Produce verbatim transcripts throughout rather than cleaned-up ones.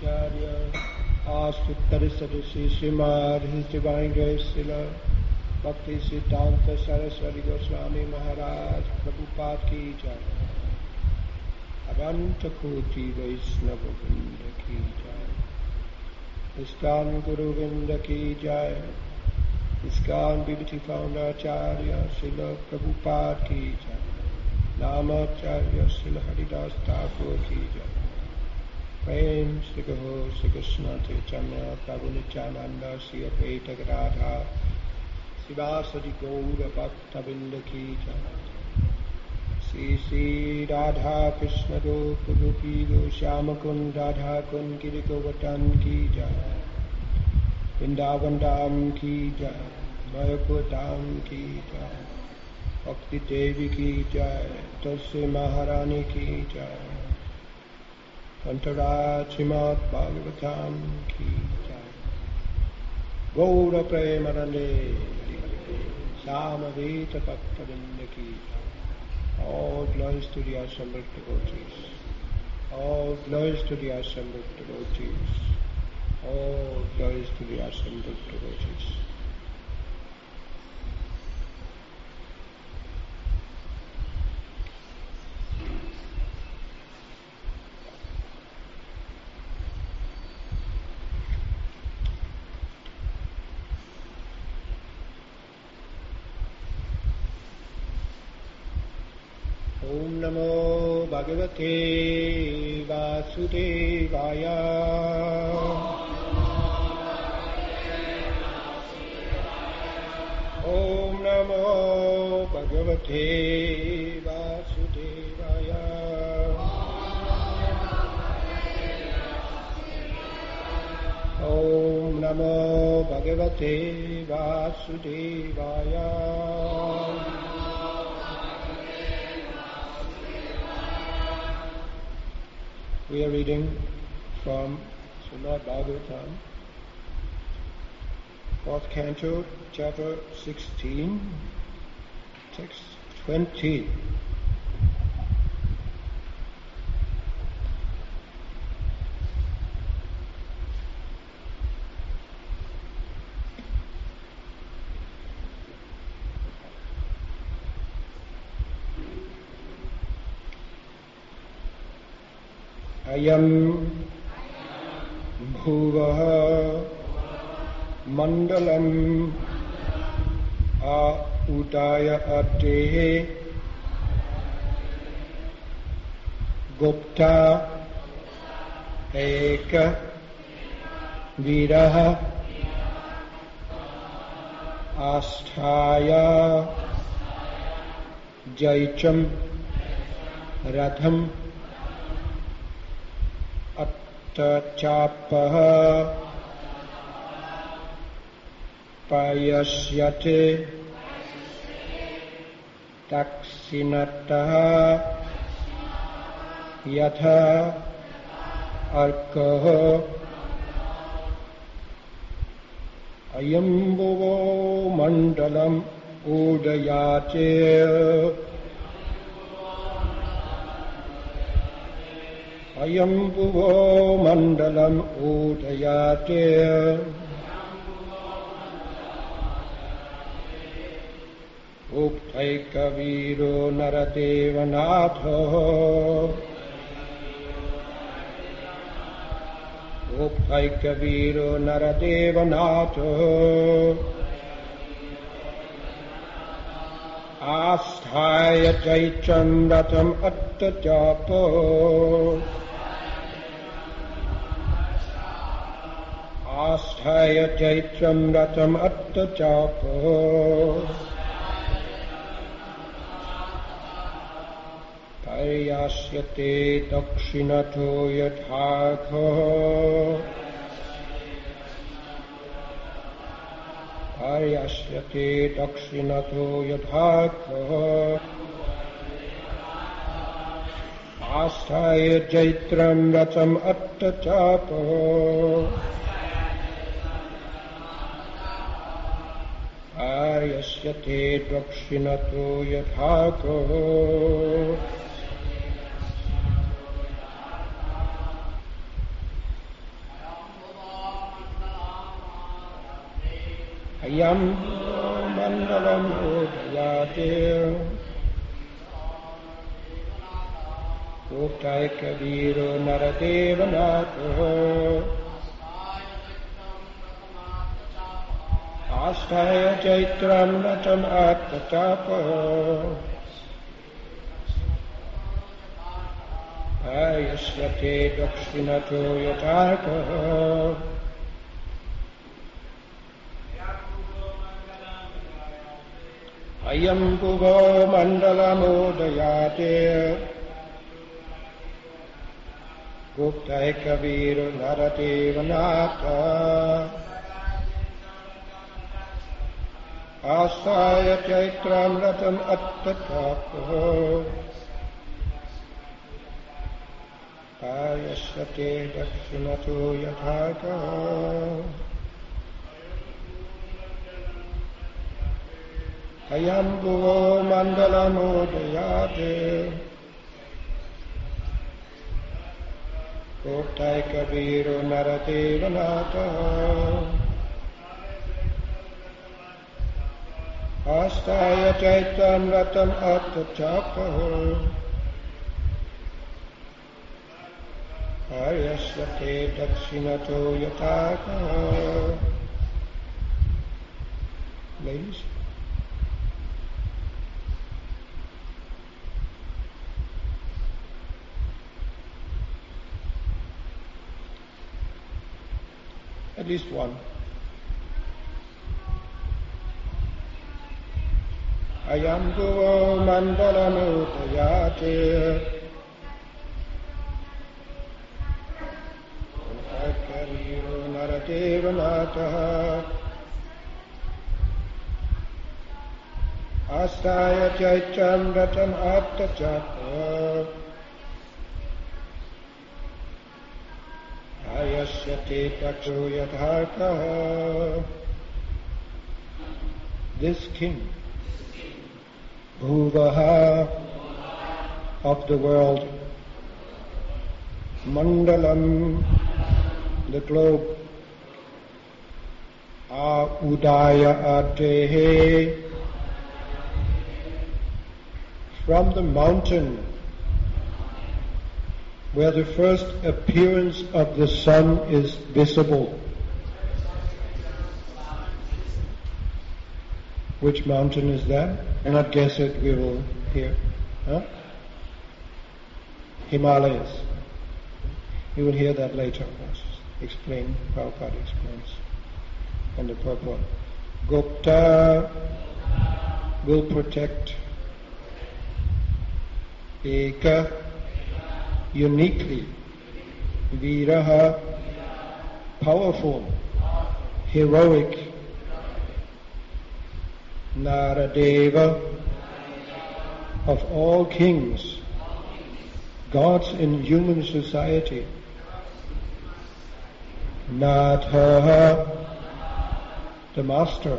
Acharya Astuttara Sadasi Srimad His Divine Grace Srila Bhakti Siddhanta Saraswati Goswami Maharaj Prabhupada Ki Jai Adanta Koti Vaishnava Vrinda Ki Jai ISKCON Guru Vrinda Ki Jai ISKCON Bibhati Founder Acharya Srila Prabhupada Ki Jai Namacharya Srila Haridas Thakur Ki Jai Prem Shri Guru Shri Krishna Chaitanya Prabhu Nityananda Shri Advaita Gadadhar Srivasadi Gaura Bhakta Vrinda Ki Jai Shri Shri Radha Krishna Gopa Gopi Goshyama Kund Radha Kund Giri Govardhan Ki Jai Vrindavan Dham Ki Jai Mayapur Dham Ki Jai Bhakti Devi Ki Jai Tulsi Maharani Ki Jai Antaraj Srimad Bhagavatam Ki Jai Gaura Premanande Samaveta Bhakta-vrinda Ki Jai. All glories to the assembled devotees. All glories to the assembled devotees. All glories to the assembled devotees. Om Namo Bhagavate Vasudevaya. Om Namo Bhagavate Vasudevaya. Om Namo Bhagavate Vasudevaya. We are reading from Srimad Bhagavatam, fourth canto, chapter sixteen, text twenty. Ayam bhuvaha mandalam a udaya ade gupta eka viraha asthaya jaicham ratham Tachapaha payasyate taksinataha yatha arkaha ayam bhuvo mandalam udayate Ayam bhuvo mandalam udayate Uktaika viro naradeva natho Uktaika viro naradeva natho Asthaya jaicham ratham attajapo Asthaya Chaitram Ratam Attachapo Paryasyate Dakshinato Yathakho Paryasyate Dakshinato Yathakho Asthaya Chaitram Ratam Attachapo Aryasyate Dakshinato Yathako Ayam mandalam udayate Uttai Kabiro Naradevanato Astaya Chaitram Natam Attachapa Ayasyate Dakshinato Yatarka Ayam Bhuvo Mandalamodayate Gupta Kabir Naradevanata Asaya Chaitram Ratam Attatapo Ayasyate Dakshinato Yathaka Ayam Bhuvo Mandalamodayate Goptai Kabiro Naradevanata Astaya Chaitam Ratam Attachapa Ayasyate Dakshinato Yathaka. Ladies? At least one. Ayam Bhuvo Mandalamudayate Kariro Naradevanata Astaya Chaitram Ratam Attachapa Ayasyate Daksho Yatharka. This king, Bhuvaha of the world, Mandalam, the globe, A Udaya Atehe, from the mountain where the first appearance of the sun is visible. Which mountain is that? I cannot guess it, we will hear. Huh? Himalayas. You will hear that later. Explain, Prabhupada explains. And the purport. Gupta will protect. Eka, uniquely. Viraha, powerful, heroic. Naradeva, of all kings, gods in human society. Natha, the master.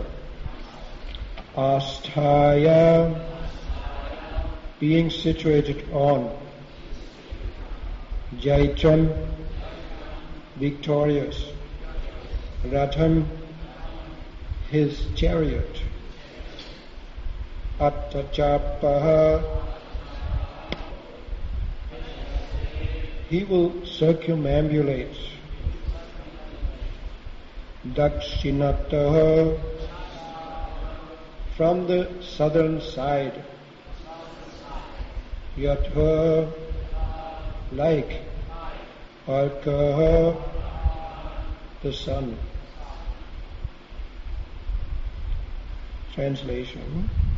Asthaya, being situated on. Jaitam, victorious. Ratham, his chariot. Attachapa, he will circumambulate. Dakshinata, from the southern side. Yatha, like. Arka, the sun. Translation.